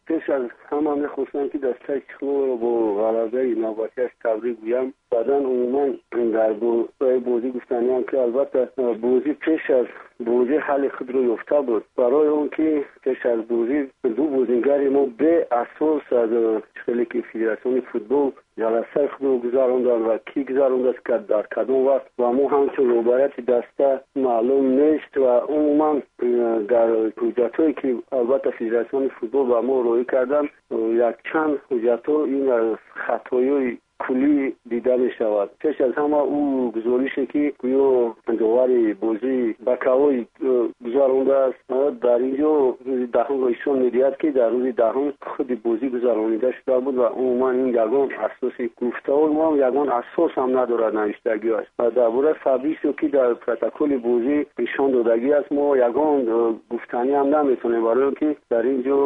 پیش از همه میخواستم که دسته چخلو رو با غلبه نوبتیش تبریک بگم. بعدا عموما در بازی گفتنی هم که البته بازی پیش از بازی حل خود رو یافته بود. برای اون که پیش از بازی دو بازیگر ما به اساس از چخلی که فدراسیون فوتبال جلسه خود رو گذراندن و کی گذراند است که در کدام وقت و ما همچون روبرت دسته معلوم نیست و عموما در حجتایی که البته فدراسیون فوتبال با ما روی کردن یک چند حجتها این خطایی کلی دیده می شود. پیش از همه او گزارشی که گویا داور بازی بکاوی گذرانده است در اینجا روز دهم را ایشان می‌دهد که در روز دهم خود بازی گذرانیده شده بود و عموما این یگان اساسی گفتار ما یگان اساس هم ندارد نوشتگی است و درباره فبریسیو که در پروتکل بازی ایشان دادگی است ما یگان گفتنی هم نمیتونیم برای اینکه در اینجا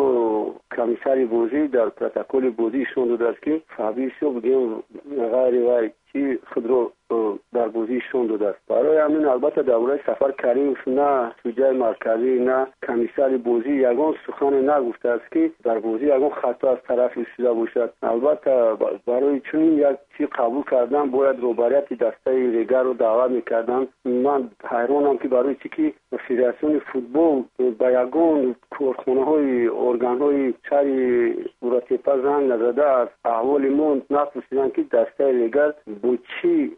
کمیسر بازی در پروتکل بازی ایشان داده است که فبریسیو بگیم غیر که خود رو در بازی شون داده است. برای همین البته درباره سفر کریم نه سوجه مرکزی نه کمیسر بازی یگان سخن نگفته است که در بازی یگان خطا از طرف شده باشد. البته برای چون یک چی قبول کردن باید روبریت دسته ریگر رو دعوت میکردن. من حیرانم که برای چی که فدراسیون فوتبال با یگان کارخانه های ارگان های چری وراتیپا زنگ نزده است احوال من نپرسیدن که دسته ریگر با چی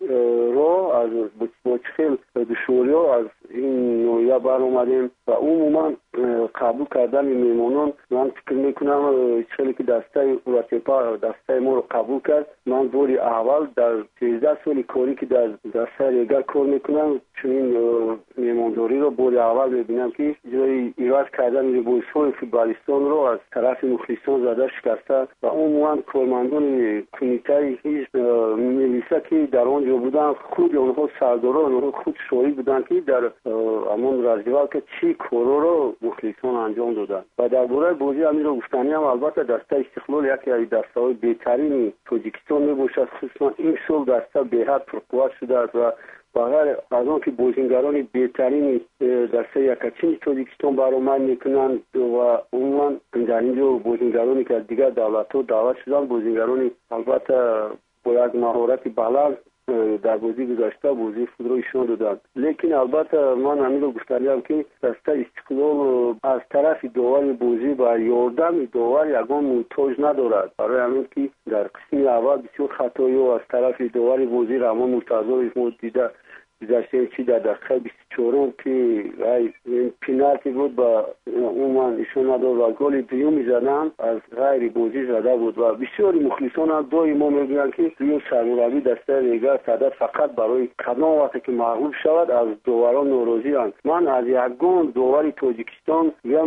رو از با چخیل دشوری از این نوعیه بر اومدیم و عموما قبول کردن میمونون. من فکر میکنم چخیلی که دسته وراتیپا دسته ما رو قبول کرد. من بوری اول در 13 سال کاری که در دسته ریگر کار میکنم چون این میمانداری رو بوری اول میبینم که جای ایراد کردن بویسون فوتبالیستان رو از طرف مخلصان زده شکسته و عموما کارمندان کمیته هیچ ملیسه که در آنجا بودن خود اونها سرداران اونها خود شاهد بودن که در همون رجوع که چی کارو رو مخلصان انجام دادن. و درباره بازی همین رو گفتنی هم البته دسته استقلال یکی از دسته‌های بهترین تاجیکستان میباشد. خصوصا این سال دسته به حد پرقوت شده است و بغیر از آن که بازیگران بهترین دسته یکچین تاجیکستان برآمد میکنند و عموما در اینجا بازیگرانی که دیگر دولت‌ها دعوت شدن بازیگرانی البته با یک مهارت بلند در بازی گذاشته بازی خود رو ایشان دادن. لیکن البته من همین رو گفتم که دسته استقلال از طرف داور بازی و یاردم داور یگان محتاج ندارد. برای همین که در قسم اول بسیار خطایی و از طرف داور بازی رحمان مرتضی ما دیده گذشته چی در دقیقه 24 که این پینالتی بود با عموما ایشون ندار و گل دیو میزدن از غیر بازی زده بود و بسیاری مخلصان هم دائما میگن که دیو سرمربی دسته ریگر صدر فقط برای کدام وقتی که مغلوب شود از داوران ناراضی اند. من از یگان داوری تاجیکستان یا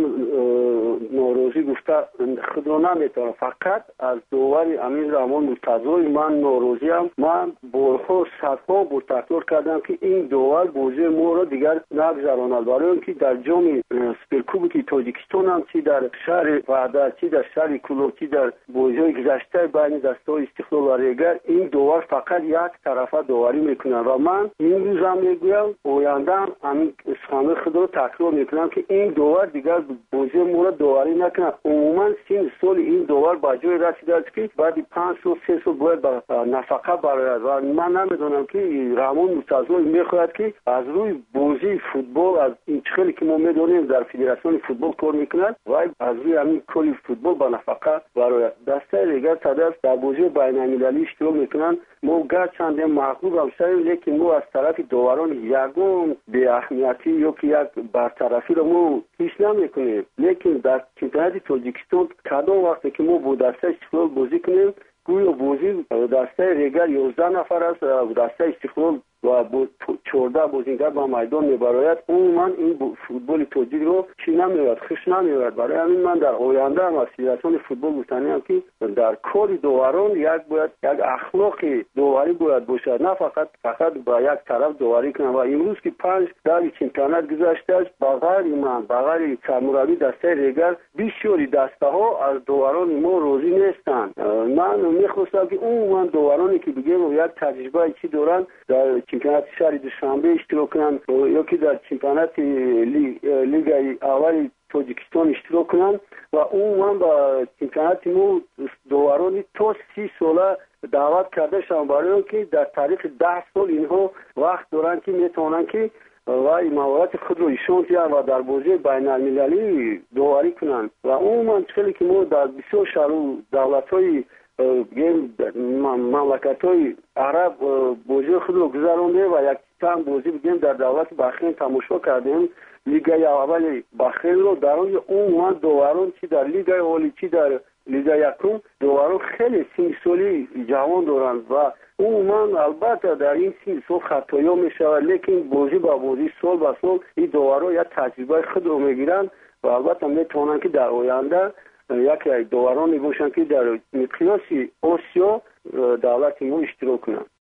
ناراضی گفته خود را نمیتونم، فقط از داوری امین رحمان مرتضی من ناراضی ام. من بارها صدها بار تکرار کردم که این داور بازی ما را دیگر نگذراند. برای اینکه در جام سوپرکوبک تاجیکستان هم چی در شهر وحدت چی در شهر کلوچی در بازی گذشته بین دسته‌های استقلال و ریگر این داور فقط یک طرفه داوری میکنه و من این روز هم میگویم آینده همین سخن خود رو تکرار میکنم که این داور دیگر بازی ما را داوری نکنه. عموما 3 سال این داور با جای رسیده است که بعد 5 سال 3 سال باید نفقه برآید و من نمیدونم که رحمان مرتضی میخواهد که از روی بازی فوتبال از این چخلی که ما میدونیم در فدراسیون فوتبال کار میکنند و از روی همین کاری فوتبال با نفقه برای دسته ریگر صدر در بازی بین المللی اشتراک میکنند. ما گرچند مغلوب هم شدیم لیکن ما از طرف داوران یگان به اهمیتی یا که یک برطرفی رو ما هیچ نمیکنیم. لیکن در چمپیونات تاجیکستان کدام وقتی که ما با دسته استقلال بازی کنیم گویا بازی دسته ریگر 11 نفر است و دسته استقلال و 14 بازیگر با میدان میبراید. عموما این فوتبال تاجیک رو چی نمیاد خوش نمیاد. برای همین من در آینده هم از فدراسیون فوتبال گفتنیم که در کار داوران یک اخلاق داوری باید باشد، نه فقط با یک طرف داوری کنه. و امروز که 5 در چمپیونات گذشته است بغیر سرمربی دسته ریگر بسیاری دسته ها از داوران ما راضی نیستند. من میخواستم که عموما داورانی که بگیم یک تجربه چی دارن در چمپیونات شهر دوشنبه اشتراک کنند یا که در چمپیونات لیگ اول توجیکستان اشتراک کنند و عموما با چمپیونات ما داوران تا 30 ساله دعوت کرده شدند برای اینکه در تاریخ 10 سال اینها وقت دارند که میتونن که و مهارت خود رو نشون دهند و در بازی بین المللی داوری کنند و عموما خیلی که ما در بسیار شهر دولت‌های مملکت‌های عرب بازی خود رو گذرانده و یک تام بازی بگیم در دولت بحرین تماشا کردیم لیگ اول بحرین رو در اون عموما داوران چی در لیگ اولی چی در لیگ یکم داوران خیلی سنی جوان دارند و عموما البته در این سال خطایا میشود لیکن بازی با بازی سال به سال این داوران یا تجربه خود رو میگیرند و البته میتونن که در آینده یک داورانی باشند که در مقیاس آسیا دولت ما اشتراک کنند.